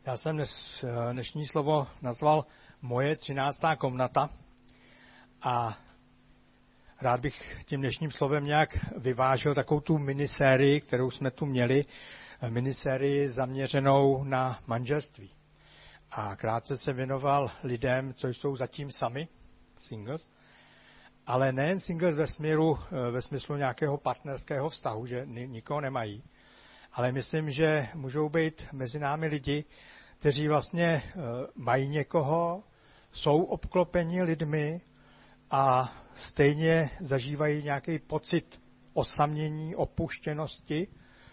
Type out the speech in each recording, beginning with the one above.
Já jsem dnešní slovo nazval Moje 13. komnata a rád bych tím dnešním slovem nějak vyvážil takovou tu minisérii, kterou jsme tu měli, minisérii zaměřenou na manželství. A krátce se věnoval lidem, co jsou zatím sami, singles, ale nejen singles ve smyslu nějakého partnerského vztahu, že nikoho nemají, ale myslím, že můžou být mezi námi lidi, kteří vlastně mají někoho, jsou obklopeni lidmi a stejně zažívají nějaký pocit osamění, opuštěnosti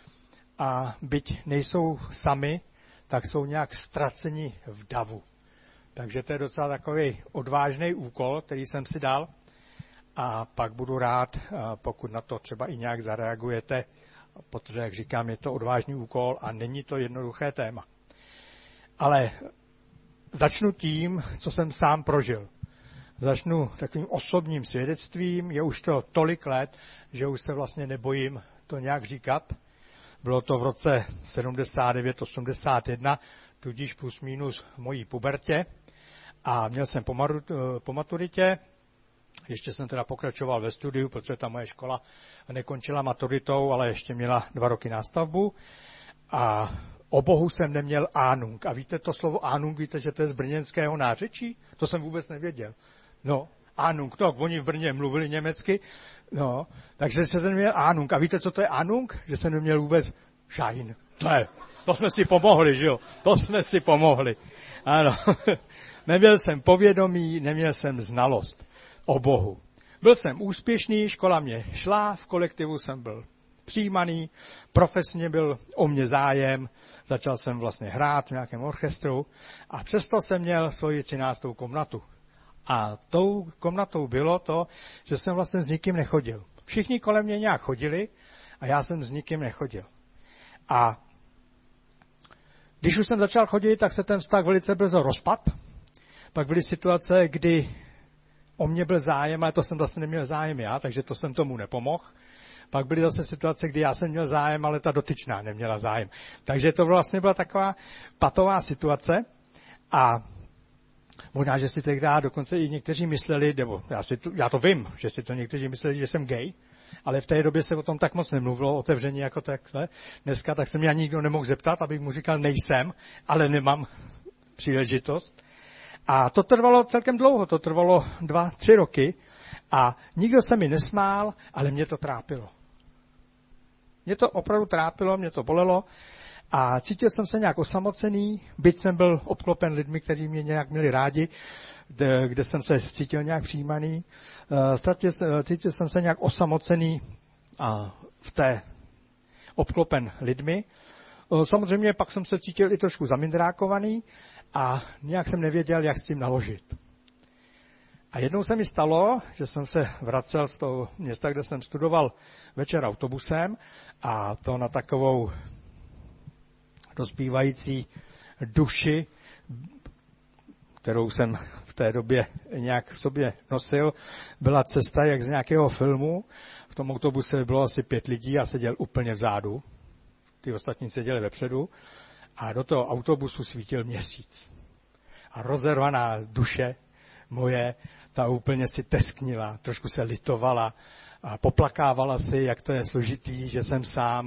a byť nejsou sami, tak jsou nějak ztraceni v davu. Takže to je docela takový odvážný úkol, který jsem si dal a pak budu rád, pokud na to třeba i nějak zareagujete, protože, jak říkám, je to odvážný úkol a není to jednoduché téma. Ale začnu tím, co jsem sám prožil. Začnu takovým osobním svědectvím, je už to tolik let, že už se vlastně nebojím to nějak říkat. Bylo to v roce 79-81, tudíž plus minus v mojí pubertě a měl jsem po maturitě. Ještě jsem teda pokračoval ve studiu, protože ta moje škola nekončila maturitou, ale ještě měla 2 roky nástavbu. A o Bohu jsem neměl Ahnung. A víte to slovo Ahnung, víte, že to je z brněnského nářečí? To jsem vůbec nevěděl. No, Ahnung, to, oni v Brně mluvili německy, no, takže jsem neměl Ahnung. A víte, co to je Ahnung? Že jsem neměl vůbec Schein. To jsme si pomohli, že jo? To jsme si pomohli. Ano, neměl jsem povědomí, neměl jsem znalost o Bohu. Byl jsem úspěšný, škola mě šla, v kolektivu jsem byl přijímaný, profesně byl o mě zájem, začal jsem vlastně hrát v nějakém orchestru a přesto jsem měl svoji 13. komnatu. A tou komnatou bylo to, že jsem vlastně s nikým nechodil. Všichni kolem mě nějak chodili a já jsem s nikým nechodil. A když už jsem začal chodit, tak se ten vztah velice brzo rozpad. Pak byly situace, kdy o mě byl zájem, ale to jsem zase neměl zájem já, takže to jsem tomu nepomohl. Pak byly zase situace, kdy já jsem měl zájem, ale ta dotyčná neměla zájem. Takže to vlastně byla taková patová situace a možná, že si tehdy dokonce i někteří mysleli, nebo já to vím, že si to někteří mysleli, že jsem gay, ale v té době se o tom tak moc nemluvilo otevřeně jako takhle. Dneska tak se mě ani nikdo nemohl zeptat, abych mu říkal nejsem, ale nemám příležitost. A to trvalo celkem dlouho, to trvalo 2-3 roky a nikdo se mi nesmál, ale mě to trápilo. Mě to opravdu trápilo, mě to bolelo a cítil jsem se nějak osamocený, byť jsem byl obklopen lidmi, kteří mě nějak měli rádi, kde jsem se cítil nějak přijímaný. Cítil jsem se nějak osamocený v té obklopen lidmi. Samozřejmě pak jsem se cítil i trošku zamindrákovaný a nějak jsem nevěděl, jak s tím naložit. A jednou se mi stalo, že jsem se vracel z toho města, kde jsem studoval večer autobusem a to na takovou dospívající duši, kterou jsem v té době nějak v sobě nosil, byla cesta jak z nějakého filmu. V tom autobuse bylo asi 5 lidí a seděl úplně vzadu. Ty ostatní seděli vepředu a do toho autobusu svítil měsíc. A rozervaná duše moje, ta úplně si tesknila, trošku se litovala a poplakávala si, jak to je složitý, že jsem sám,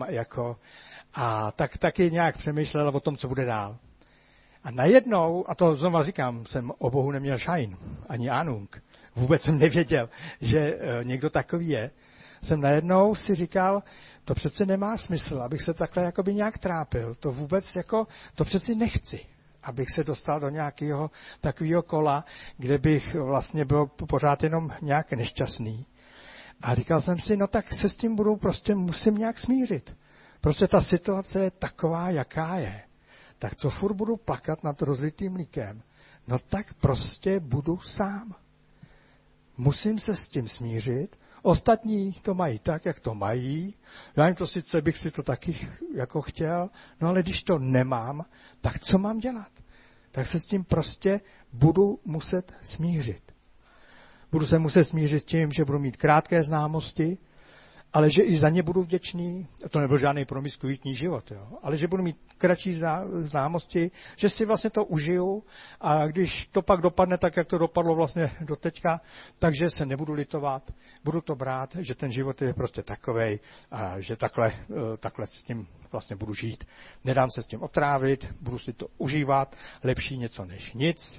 a tak taky nějak přemýšlela o tom, co bude dál. A najednou, a to znovu říkám, jsem o Bohu neměl Schein, ani Ahnung, vůbec jsem nevěděl, že někdo takový je, jsem najednou si říkal, to přece nemá smysl, abych se takhle jakoby nějak trápil, to vůbec to přeci nechci, abych se dostal do nějakého takového kola, kde bych vlastně byl pořád jenom nějak nešťastný. A říkal jsem si, no tak se s tím musím nějak smířit. Prostě ta situace je taková, jaká je. Tak co furt budu plakat nad rozlitým mlíkem? No tak prostě budu sám. Musím se s tím smířit. Ostatní to mají tak, jak to mají. Já jim to sice bych si to taky jako chtěl, no ale když to nemám, tak co mám dělat? Tak se s tím prostě budu muset smířit. Budu se muset smířit s tím, že budu mít krátké známosti ale že i za ně budu vděčný, to nebyl žádný promiskuitní život, jo, ale že budu mít kratší známosti, že si vlastně to užiju a když to pak dopadne tak, jak to dopadlo vlastně do teďka, takže se nebudu litovat, budu to brát, že ten život je prostě takovej a že takhle s tím vlastně budu žít. Nedám se s tím otrávit, budu si to užívat, lepší něco než nic.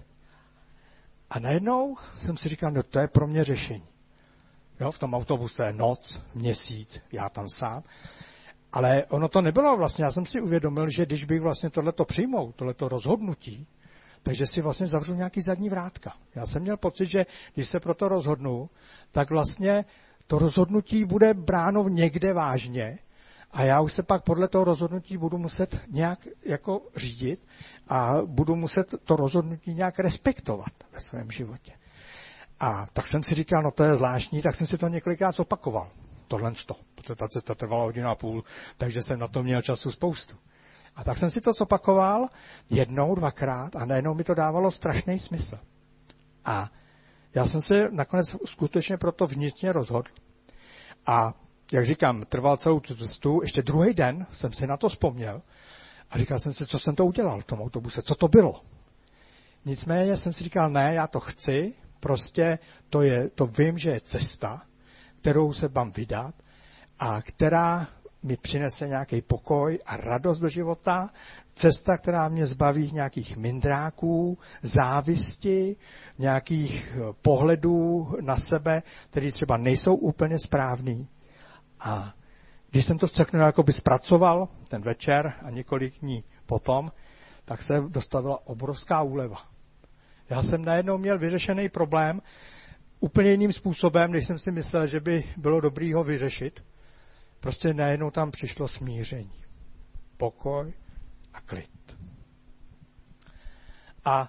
A najednou jsem si říkal, no to je pro mě řešení. Jo, v tom autobuse noc, měsíc, já tam sám. Ale ono to nebylo vlastně, já jsem si uvědomil, že když bych vlastně tohleto přijmul, tohleto rozhodnutí, takže si vlastně zavřu nějaký zadní vrátka. Já jsem měl pocit, že když se pro to rozhodnu, tak vlastně to rozhodnutí bude bráno někde vážně a já už se pak podle toho rozhodnutí budu muset nějak jako řídit a budu muset to rozhodnutí nějak respektovat ve svém životě. A tak jsem si říkal, no to je zvláštní, tak jsem si to několikrát zopakoval. Protože ta cesta trvala 1,5 hodiny, takže jsem na to měl času spoustu. A tak jsem si to zopakoval 1, 2krát a najednou mi to dávalo strašný smysl. A já jsem se nakonec skutečně proto vnitřně rozhodl. A jak říkám, trval celou tu cestu, ještě druhý den jsem si na to vzpomněl a říkal jsem si, co jsem to udělal v tom autobuse, co to bylo. Nicméně jsem si říkal, ne, já to chci, prostě to vím, že je cesta, kterou se mám vydat a která mi přinese nějaký pokoj a radost do života, cesta, která mě zbaví nějakých mindráků, závisti, nějakých pohledů na sebe, které třeba nejsou úplně správný. A když jsem to všechno jakoby zpracoval ten večer a několik dní potom, tak se dostavila obrovská úleva. Já jsem najednou měl vyřešený problém úplně jiným způsobem, než jsem si myslel, že by bylo dobrý ho vyřešit. Prostě najednou tam přišlo smíření, pokoj a klid. A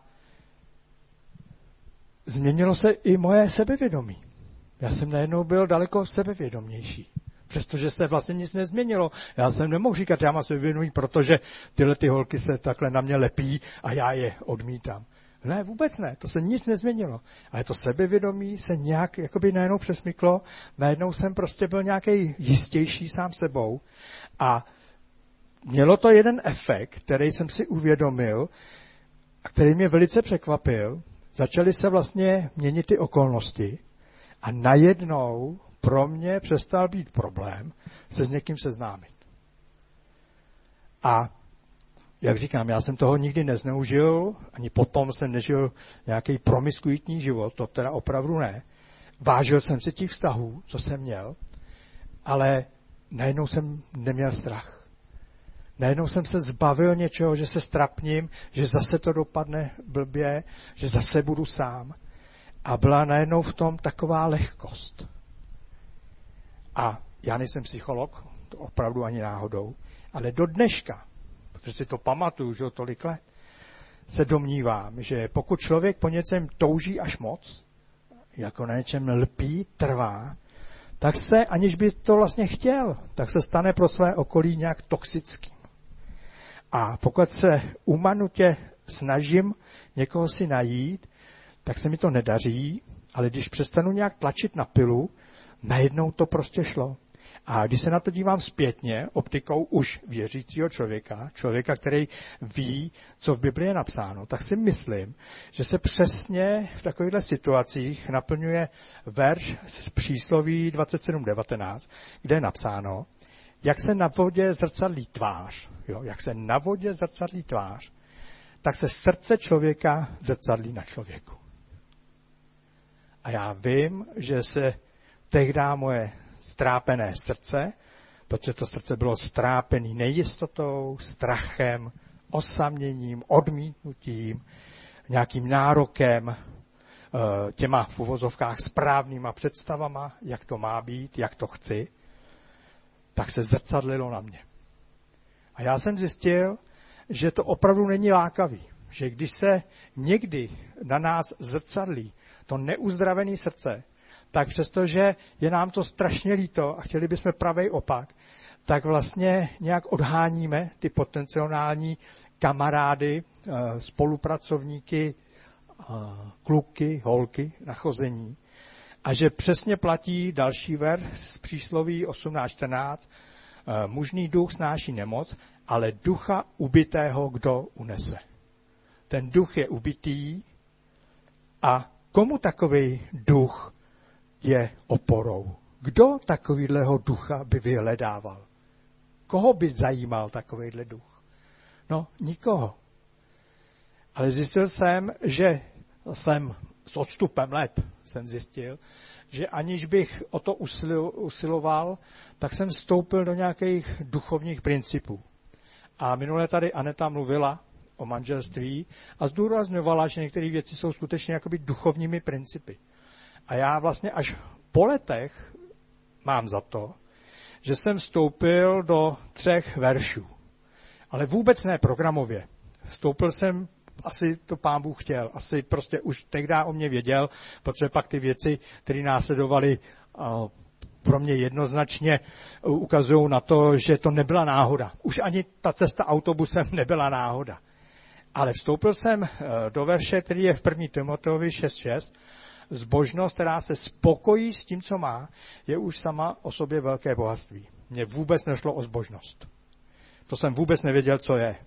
změnilo se i moje sebevědomí. Já jsem najednou byl daleko sebevědomější. Přestože se vlastně nic nezměnilo. Já jsem nemohl říkat, já mám sebevědomí, protože tyhle ty holky se takhle na mě lepí a já je odmítám. Ne, vůbec ne, to se nic nezměnilo. Ale to sebevědomí se nějak jakoby najednou přesmyklo, najednou jsem prostě byl nějaký jistější sám sebou a mělo to jeden efekt, který jsem si uvědomil a který mě velice překvapil. Začaly se vlastně měnit ty okolnosti a najednou pro mě přestal být problém se s někým seznámit. A jak říkám, já jsem toho nikdy nezneužil, ani potom jsem nežil nějaký promiskuitní život, to teda opravdu ne. Vážil jsem si těch vztahů, co jsem měl, ale najednou jsem neměl strach. Najednou jsem se zbavil něčeho, že se strapním, že zase to dopadne blbě, že zase budu sám. A byla najednou v tom taková lehkost. A já nejsem psycholog, to opravdu ani náhodou, ale do dneška, protože si to pamatuju, že tolik let, se domnívám, že pokud člověk po něčem touží až moc, jako na něčem lpí, trvá, tak se, aniž by to vlastně chtěl, tak se stane pro své okolí nějak toxickým. A pokud se umanutě snažím někoho si najít, tak se mi to nedaří, ale když přestanu nějak tlačit na pilu, najednou to prostě šlo. A když se na to dívám zpětně, optikou už věřícího člověka, který ví, co v Biblii je napsáno, tak si myslím, že se přesně v takovýchto situacích naplňuje verš z přísloví 27:19, kde je napsáno, jak se na vodě zrcadlí tvář, tak se srdce člověka zrcadlí na člověku. A já vím, že se tehdy moje strápené srdce, protože to srdce bylo strápené nejistotou, strachem, osaměním, odmítnutím, nějakým nárokem, těma v uvozovkách správnýma představama, jak to má být, jak to chci, tak se zrcadlilo na mě. A já jsem zjistil, že to opravdu není lákavý, že když se někdy na nás zrcadlí to neuzdravené srdce, tak přestože je nám to strašně líto a chtěli bychom pravej opak, tak vlastně nějak odháníme ty potenciální kamarády, spolupracovníky, kluky, holky na chození A že přesně platí další verš z přísloví 18:14. Mužný duch snáší nemoc, ale ducha ubitého kdo unese. Ten duch je ubitý a komu takový duch je oporou? Kdo takovýhleho ducha by vyhledával? Koho by zajímal takovýhle duch? No, nikoho. Ale zjistil jsem, že s odstupem let jsem zjistil, že aniž bych o to usiloval, tak jsem vstoupil do nějakých duchovních principů. A minule tady Aneta mluvila o manželství a zdůrazňovala, že některé věci jsou skutečně jakoby duchovními principy. A já vlastně až po letech mám za to, že jsem vstoupil do 3 veršů. Ale vůbec ne programově. Vstoupil jsem, asi to Pán Bůh chtěl, asi prostě už tehdy o mě věděl, protože pak ty věci, které následovaly, pro mě jednoznačně ukazují na to, že to nebyla náhoda. Už ani ta cesta autobusem nebyla náhoda. Ale vstoupil jsem do verše, který je v 1. Timoteovi 6:6. Zbožnost, která se spokojí s tím, co má, je už sama o sobě velké bohatství. Mně vůbec nešlo o zbožnost. To jsem vůbec nevěděl, co je.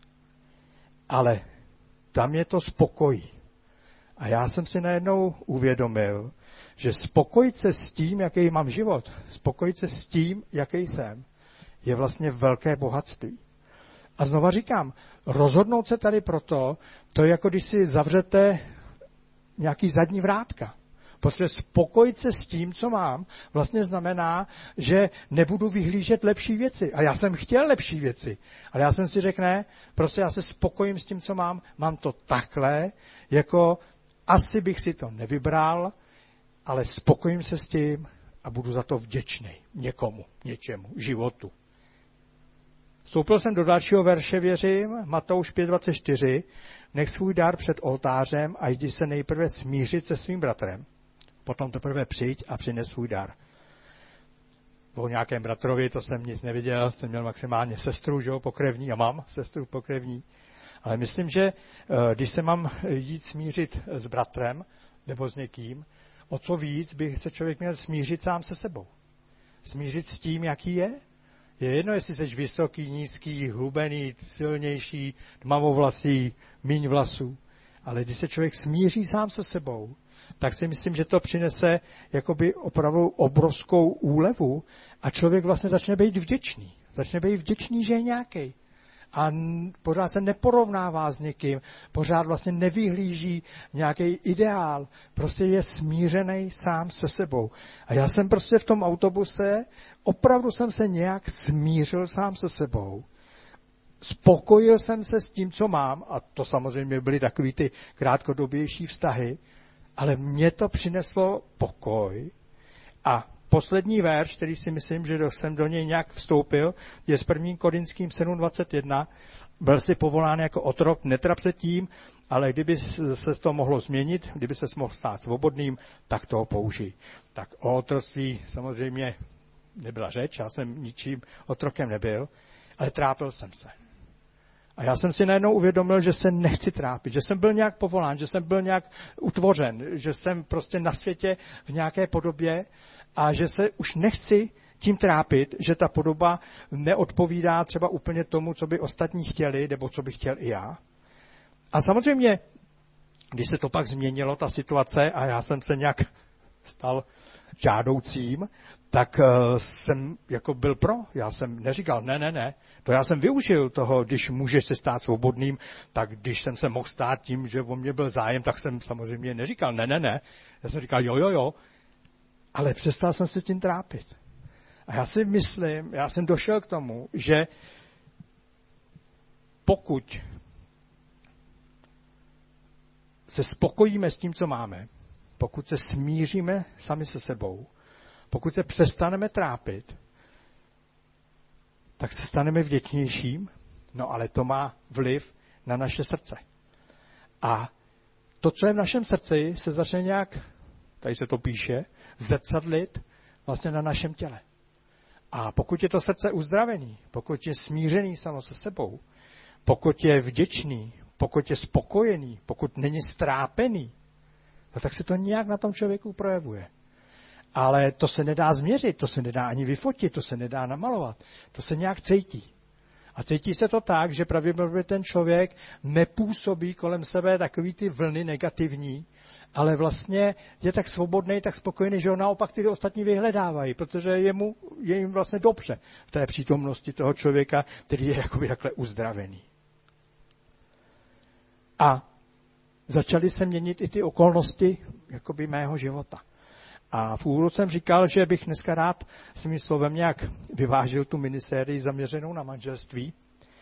Ale tam je to spokojí. A já jsem si najednou uvědomil, že spokojit se s tím, jaký mám život, spokojit se s tím, jaký jsem, je vlastně velké bohatství. A znova říkám, rozhodnout se tady proto, to je jako když si zavřete nějaký zadní vrátka. Protože spokojit se s tím, co mám, vlastně znamená, že nebudu vyhlížet lepší věci. A já jsem chtěl lepší věci. Ale já jsem si řekl, ne, prostě já se spokojím s tím, co mám to takhle, jako asi bych si to nevybral, ale spokojím se s tím a budu za to vděčný někomu, něčemu, životu. Vstoupil jsem do dalšího verše, věřím, Matouš 5:24, nech svůj dar před oltářem a jdi se nejprve smířit se svým bratrem. Potom teprve přijď a přines svůj dar. O nějakém bratrovi, to jsem nic neviděl, jsem měl maximálně sestru, že jo, pokrevní, a mám sestru pokrevní. Ale myslím, že když se mám jít smířit s bratrem nebo s někým, o co víc by se člověk měl smířit sám se sebou. Smířit s tím, jaký je. Je jedno, jestli jsi vysoký, nízký, hubený, silnější, tmavovlasý, míň vlasů. Ale když se člověk smíří sám se sebou, tak si myslím, že to přinese jakoby opravdu obrovskou úlevu a člověk vlastně začne být vděčný. Začne být vděčný, že je nějaký. A pořád se neporovnává s někým, pořád vlastně nevyhlíží nějaký ideál, prostě je smířený sám se sebou. A já jsem prostě v tom autobuse, opravdu jsem se nějak smířil sám se sebou. Spokojil jsem se s tím, co mám, a to samozřejmě byly takový ty krátkodobější vztahy, ale mě to přineslo pokoj. A poslední verš, který si myslím, že jsem do něj nějak vstoupil, je s 1. Korinským 7:21. Byl si povolán jako otrok, netrap se tím, ale kdyby se to mohlo změnit, kdyby se mohl stát svobodným, tak toho použij. Tak o otroctví samozřejmě nebyla řeč, já jsem ničím otrokem nebyl, ale trápil jsem se. A já jsem si najednou uvědomil, že se nechci trápit, že jsem byl nějak povolán, že jsem byl nějak utvořen, že jsem prostě na světě v nějaké podobě a že se už nechci tím trápit, že ta podoba neodpovídá třeba úplně tomu, co by ostatní chtěli, nebo co bych chtěl i já. A samozřejmě, když se to pak změnilo, ta situace, a já jsem se nějak stal žádoucím, tak jsem jako byl pro. Já jsem neříkal, ne. To já jsem využil toho, když můžeš se stát svobodným, tak když jsem se mohl stát tím, že o mě byl zájem, tak jsem samozřejmě neříkal, ne. Já jsem říkal, jo. Ale přestal jsem se tím trápit. A já si myslím, já jsem došel k tomu, že pokud se spokojíme s tím, co máme, pokud se smíříme sami se sebou, pokud se přestaneme trápit, tak se staneme vděčnějším, no ale to má vliv na naše srdce. A to, co je v našem srdci, se začne nějak, tady se to píše, zrcadlit vlastně na našem těle. A pokud je to srdce uzdravený, pokud je smířený samo se sebou, pokud je vděčný, pokud je spokojený, pokud není strápený, no tak se to nějak na tom člověku projevuje. Ale to se nedá změřit, to se nedá ani vyfotit, to se nedá namalovat. To se nějak cítí. A cítí se to tak, že pravděpodobně ten člověk nepůsobí kolem sebe takový ty vlny negativní, ale vlastně je tak svobodný, tak spokojený, že ho naopak ty ostatní vyhledávají, protože je jim vlastně dobře v té přítomnosti toho člověka, který je jakoby takhle uzdravený. A začaly se měnit i ty okolnosti jakoby mého života. A v úvodu jsem říkal, že bych dneska rád svým slovem nějak vyvážil tu minisérii zaměřenou na manželství,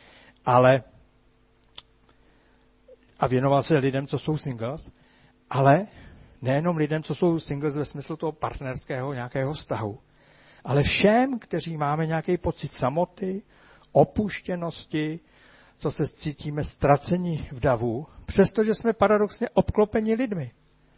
a věnoval se lidem, co jsou singles, ale nejenom lidem, co jsou singles ve smyslu toho partnerského nějakého vztahu, ale všem, kteří máme nějaký pocit samoty, opuštěnosti, co se cítíme ztraceni v davu, přestože jsme paradoxně obklopeni lidmi.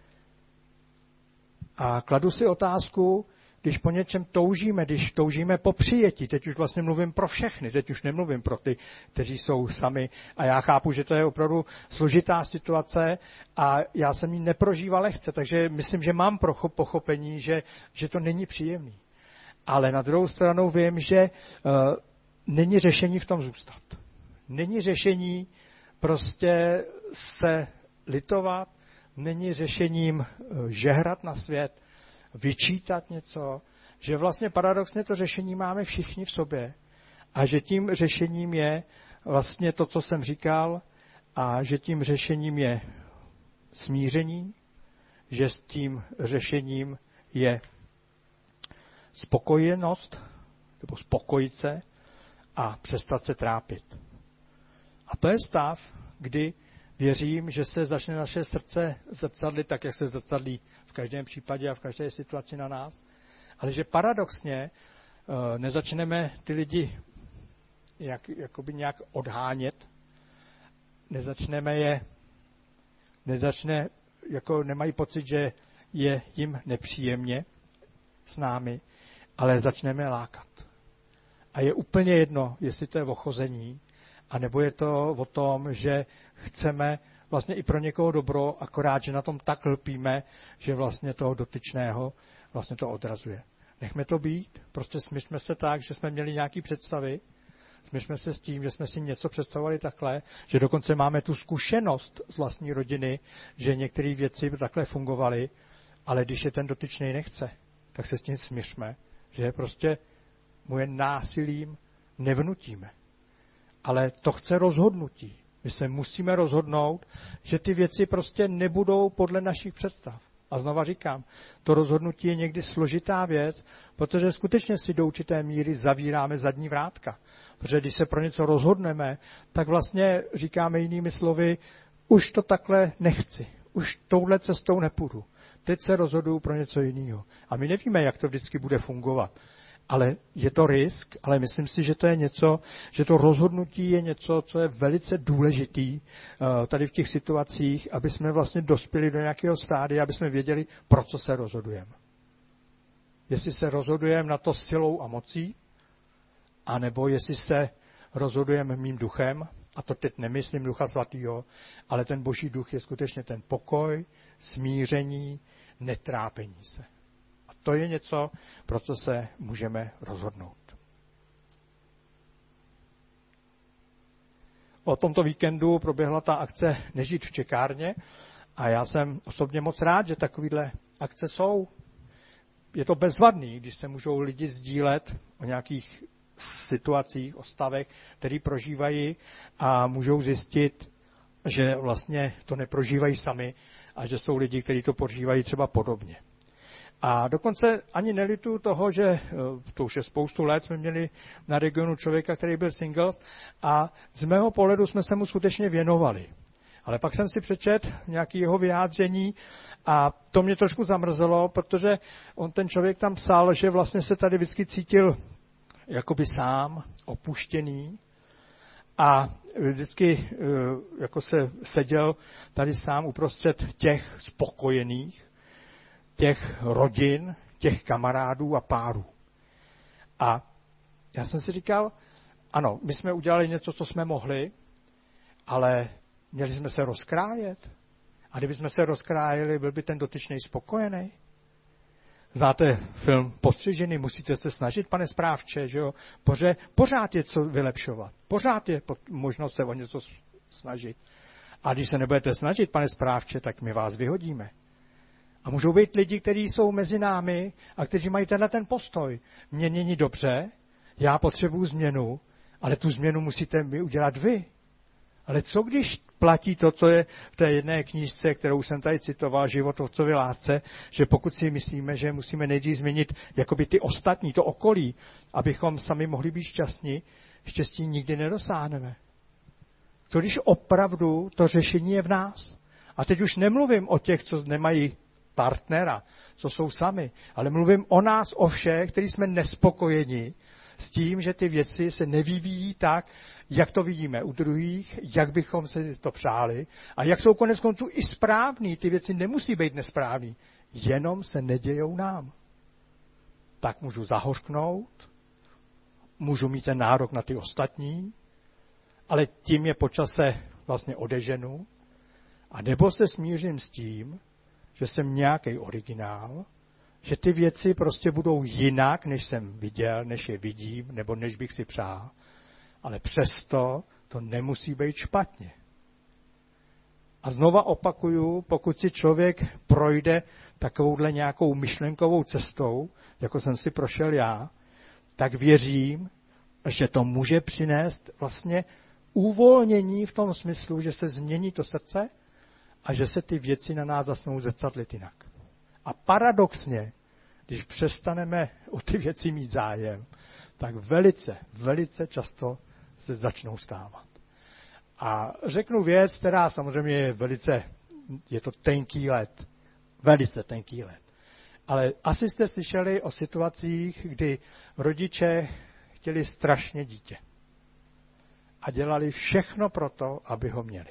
A kladu si otázku, když po něčem toužíme, když toužíme po přijetí, teď už vlastně mluvím pro všechny, teď už nemluvím pro ty, kteří jsou sami. A já chápu, že to je opravdu složitá situace a já jsem ji neprožíval lehce, takže myslím, že mám pochopení, že to není příjemný. Ale na druhou stranu vím, že není řešení v tom zůstat. Není řešení prostě se litovat, není řešením žehrat na svět, vyčítat něco, že vlastně paradoxně to řešení máme všichni v sobě a že tím řešením je vlastně to, co jsem říkal, a že tím řešením je smíření, že s tím řešením je spokojenost, nebo spokojit se a přestat se trápit. A to je stav, kdy věřím, že se začne naše srdce zrcadlit tak, jak se zrcadlí v každém případě a v každé situaci na nás. Ale že paradoxně nezačneme ty lidi nějak odhánět, nemají pocit, že je jim nepříjemně s námi, ale začneme lákat. A je úplně jedno, jestli to je ochození, anebo je to o tom, že chceme vlastně i pro někoho dobro, akorát, že na tom tak lpíme, že vlastně toho dotyčného vlastně to odrazuje. Nechme to být, prostě smyřme se tak, že jsme měli nějaké představy, smyřme se s tím, že jsme si něco představovali takhle, že dokonce máme tu zkušenost z vlastní rodiny, že některé věci takhle fungovaly, ale když je ten dotyčný nechce, tak se s tím smyřme, že prostě mu je násilím nevnutíme. Ale to chce rozhodnutí. My se musíme rozhodnout, že ty věci prostě nebudou podle našich představ. A znova říkám, to rozhodnutí je někdy složitá věc, protože skutečně si do určité míry zavíráme zadní vrátka. Protože když se pro něco rozhodneme, tak vlastně říkáme jinými slovy, už to takhle nechci, už touhle cestou nepůjdu. Teď se rozhoduju pro něco jiného. A my nevíme, jak to vždycky bude fungovat. Ale je to risk, ale myslím si, že to je něco, že to rozhodnutí je něco, co je velice důležitý tady v těch situacích, aby jsme vlastně dospěli do nějakého stádia, aby jsme věděli, pro co se rozhodujeme. Jestli se rozhodujeme na to silou a mocí, anebo jestli se rozhodujeme mým duchem, a to teď nemyslím Ducha Svatého, ale ten Boží duch je skutečně ten pokoj, smíření, netrápení se. To je něco, pro co se můžeme rozhodnout. O tomto víkendu proběhla ta akce Nežít v čekárně a já jsem osobně moc rád, že takovéhle akce jsou. Je to bezvadný, když se můžou lidi sdílet o nějakých situacích, o stavech, které prožívají a můžou zjistit, že vlastně to neprožívají sami a že jsou lidi, kteří to prožívají třeba podobně. A dokonce ani nelituju toho, že to už je spoustu let, jsme měli na regionu člověka, který byl singles a z mého pohledu jsme se mu skutečně věnovali. Ale pak jsem si přečetl nějaké jeho vyjádření a to mě trošku zamrzelo, protože on ten člověk tam psal, že vlastně se tady vždycky cítil jakoby sám, opuštěný a vždycky jako se seděl tady sám uprostřed těch spokojených, těch rodin, těch kamarádů a párů. A já jsem si říkal, ano, my jsme udělali něco, co jsme mohli, ale měli jsme se rozkrájet. A kdyby jsme se rozkrájeli, byl by ten dotyčný spokojený. Znáte film Postřižený, musíte se snažit, pane správče, že jo? Pořád je co vylepšovat. Pořád je možnost se o něco snažit. A když se nebudete snažit, pane správče, tak my vás vyhodíme. A můžou být lidi, kteří jsou mezi námi a kteří mají ten postoj. Mně není dobře, já potřebuji změnu, ale tu změnu musíte mi udělat vy. Ale co když platí to, co je v té jedné knížce, kterou jsem tady citoval, Život v otcově lásce, že pokud si myslíme, že musíme nejdřív změnit jakoby ty ostatní, to okolí, abychom sami mohli být šťastní, štěstí nikdy nedosáhneme. Co když opravdu to řešení je v nás? A teď už nemluvím o těch, co nemají partnera, co jsou sami, ale mluvím o nás, o všech, kteří jsme nespokojeni s tím, že ty věci se nevyvíjí tak, jak to vidíme u druhých, jak bychom se to přáli a jak jsou konec konců i správný. Ty věci nemusí být nesprávný, jenom se nedějou nám. Tak můžu zahořknout, můžu mít ten nárok na ty ostatní, ale tím je po čase vlastně odeženu, a nebo se smířím s tím, že jsem nějaký originál, že ty věci prostě budou jinak, než jsem viděl, než je vidím, nebo než bych si přál. Ale přesto to nemusí být špatně. A znova opakuju, pokud si člověk projde takovouhle nějakou myšlenkovou cestou, jako jsem si prošel já, tak věřím, že to může přinést vlastně uvolnění v tom smyslu, že se změní to srdce a že se ty věci na nás začnou zrcadlit jinak. A paradoxně, když přestaneme o ty věci mít zájem, tak velice často se začnou stávat. A řeknu věc, která samozřejmě je to tenký led, velice tenký led. Ale asi jste slyšeli o situacích, kdy rodiče chtěli strašně dítě. A dělali všechno pro to, aby ho měli.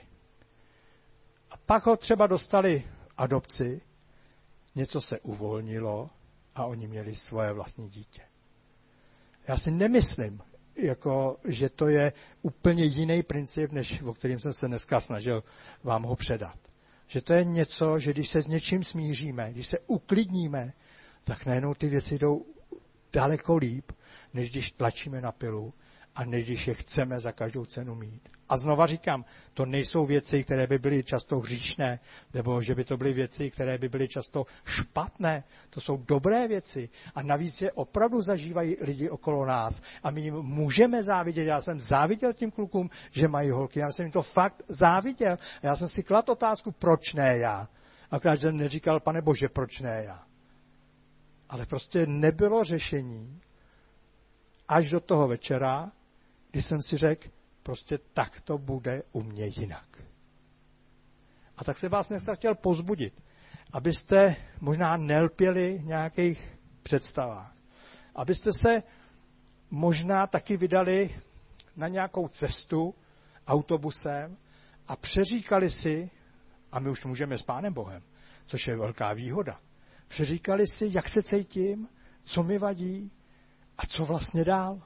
A pak ho třeba dostali adopci, něco se uvolnilo a oni měli svoje vlastní dítě. Já si nemyslím, že to je úplně jiný princip, než o kterým jsem se dneska snažil vám ho předat. Že to je něco, že když se s něčím smíříme, když se uklidníme, tak najednou ty věci jdou daleko líp, než když tlačíme na pilu a než když je chceme za každou cenu mít. A znova říkám, to nejsou věci, které by byly často hříšné, nebo že by to byly věci, které by byly často špatné. To jsou dobré věci. A navíc je opravdu zažívají lidi okolo nás. A my jim můžeme závidět. Já jsem záviděl tím klukům, že mají holky. Já jsem jim to fakt záviděl. A já jsem si kladl otázku, proč ne já. Akorát jsem neříkal, Pane Bože, proč ne já. Ale prostě nebylo řešení až do toho večera, kdy jsem si řekl, prostě tak to bude u mě jinak. A tak se vás dneska chtěl pozbudit, abyste možná nelpěli v nějakých představách. Abyste se možná taky vydali na nějakou cestu autobusem a přeříkali si, a my už můžeme s Pánem Bohem, což je velká výhoda, přeříkali si, jak se cítím, co mi vadí a co vlastně dál.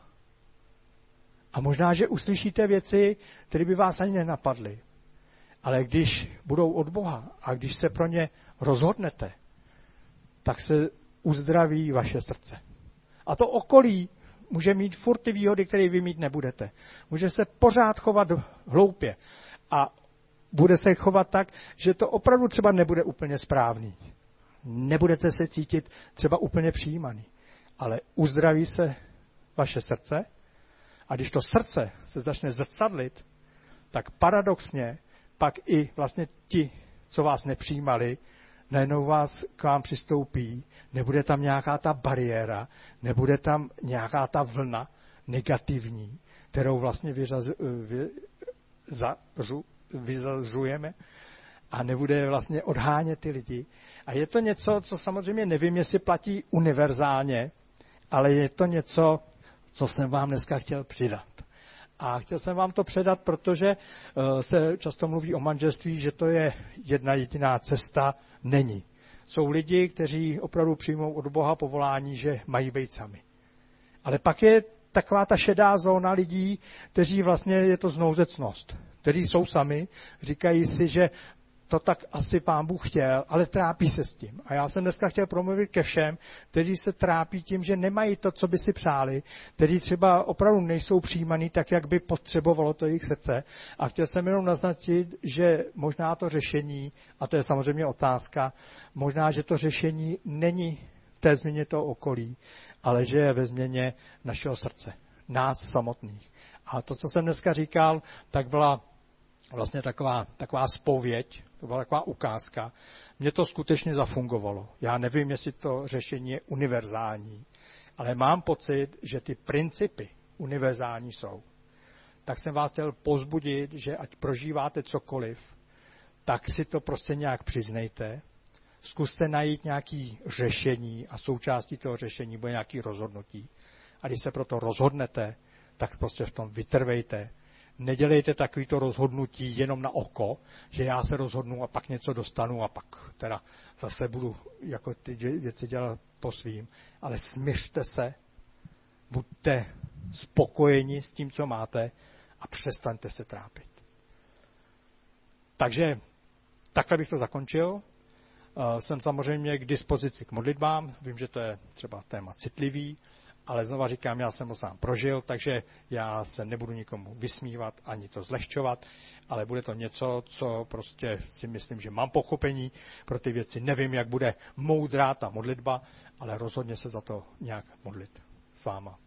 A možná, že uslyšíte věci, které by vás ani nenapadly. Ale když budou od Boha a když se pro ně rozhodnete, tak se uzdraví vaše srdce. A to okolí může mít furt ty výhody, které vy mít nebudete. Může se pořád chovat hloupě. A bude se chovat tak, že to opravdu třeba nebude úplně správný. Nebudete se cítit třeba úplně přijímaný. Ale uzdraví se vaše srdce. A když to srdce se začne zrcadlit, tak paradoxně pak i vlastně ti, co vás nepřijímali, najednou vás k vám přistoupí, nebude tam nějaká ta bariéra, nebude tam nějaká ta vlna negativní, kterou vlastně vyzařujeme a nebude vlastně odhánět ty lidi. A je to něco, co samozřejmě nevím, jestli platí univerzálně, ale je to něco, co jsem vám dneska chtěl přidat. A chtěl jsem vám to předat, protože se často mluví o manželství, že to je jedna jediná cesta. Není. Jsou lidi, kteří opravdu přijmou od Boha povolání, že mají být sami. Ale pak je taková ta šedá zóna lidí, kteří vlastně je to znouzecnost, kteří jsou sami, říkají si, že to tak asi Pán Bůh chtěl, ale trápí se s tím. A já jsem dneska chtěl promluvit ke všem, kteří se trápí tím, že nemají to, co by si přáli, kteří třeba opravdu nejsou přijímaný tak, jak by potřebovalo to jejich srdce. A chtěl jsem jenom naznačit, že možná to řešení, a to je samozřejmě otázka, možná, že to řešení není v té změně toho okolí, ale že je ve změně našeho srdce, nás samotných. A to, co jsem dneska říkal, tak byla vlastně taková zpověď, to byla taková ukázka. Mně to skutečně zafungovalo. Já nevím, jestli to řešení je univerzální, ale mám pocit, že ty principy univerzální jsou. Tak jsem vás chtěl povzbudit, že ať prožíváte cokoliv, tak si to prostě nějak přiznejte. Zkuste najít nějaké řešení a součástí toho řešení bude nějaké rozhodnutí. A když se proto rozhodnete, tak prostě v tom vytrvejte. Nedělejte takovýto rozhodnutí jenom na oko, že já se rozhodnu a pak něco dostanu a pak teda zase budu jako ty věci dělat po svým. Ale smiřte se, buďte spokojeni s tím, co máte a přestaňte se trápit. Takže takhle bych to zakončil. Jsem samozřejmě k dispozici k modlitbám. Vím, že to je třeba téma citlivý, ale znova říkám, já jsem ho sám prožil, takže já se nebudu nikomu vysmívat ani to zlehčovat, ale bude to něco, co prostě si myslím, že mám pochopení pro ty věci. Nevím, jak bude moudrá ta modlitba, ale rozhodně se za to nějak modlit s váma.